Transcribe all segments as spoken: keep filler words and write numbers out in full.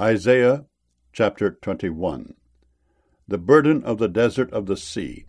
Isaiah chapter twenty-one. The burden of the desert of the sea.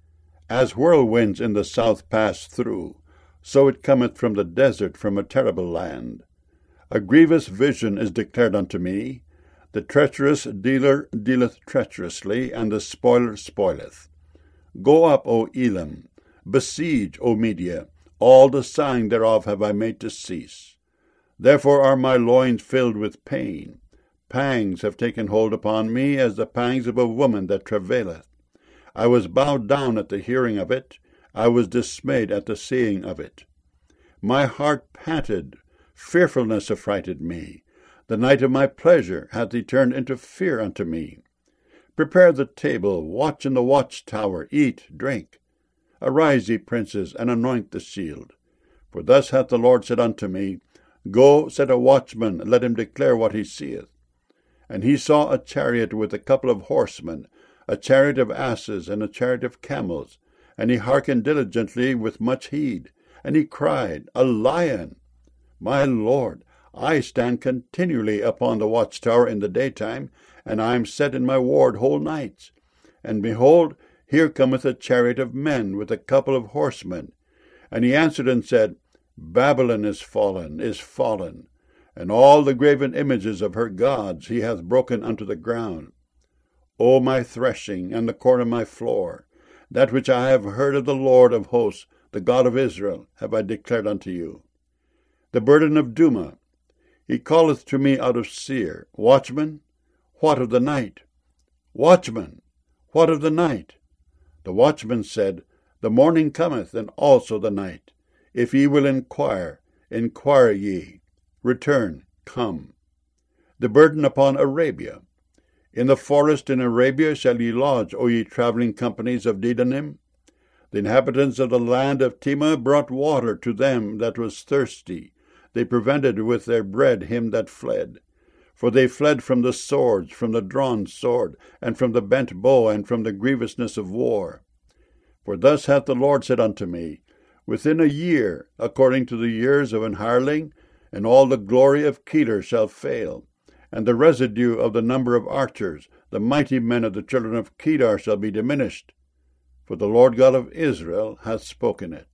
As whirlwinds in the south pass through, so it cometh from the desert, from a terrible land. A grievous vision is declared unto me. The treacherous dealer dealeth treacherously, and the spoiler spoileth. Go up, O Elam, besiege, O Media, all the sighing thereof have I made to cease. Therefore are my loins filled with pain. Pangs have taken hold upon me, as the pangs of a woman that travaileth. I was bowed down at the hearing of it. I was dismayed at the seeing of it. My heart panted. Fearfulness affrighted me. The night of my pleasure hath he turned into fear unto me. Prepare the table, watch in the watchtower, eat, drink. Arise, ye princes, and anoint the shield. For thus hath the Lord said unto me, Go, set a watchman, let him declare what he seeth. And he saw a chariot with a couple of horsemen, a chariot of asses, and a chariot of camels. And he hearkened diligently with much heed. And he cried, A lion! My Lord, I stand continually upon the watchtower in the daytime, and I am set in my ward whole nights. And behold, here cometh a chariot of men with a couple of horsemen. And he answered and said, Babylon is fallen, is fallen, and all the graven images of her gods he hath broken unto the ground. O my threshing, and the corn of my floor, that which I have heard of the Lord of hosts, the God of Israel, have I declared unto you. The burden of Duma. He calleth to me out of Seir, Watchman, what of the night? Watchman, what of the night? The watchman said, The morning cometh, and also the night. If ye will inquire, inquire ye. Return, come. The burden upon Arabia. In the forest in Arabia shall ye lodge, O ye travelling companies of Dedanim. The inhabitants of the land of Tema brought water to them that was thirsty. They prevented with their bread him that fled. For they fled from the swords, from the drawn sword, and from the bent bow, and from the grievousness of war. For thus hath the Lord said unto me, Within a year, according to the years of an hireling, and all the glory of Kedar shall fail, and the residue of the number of archers, the mighty men of the children of Kedar shall be diminished. For the Lord God of Israel hath spoken it.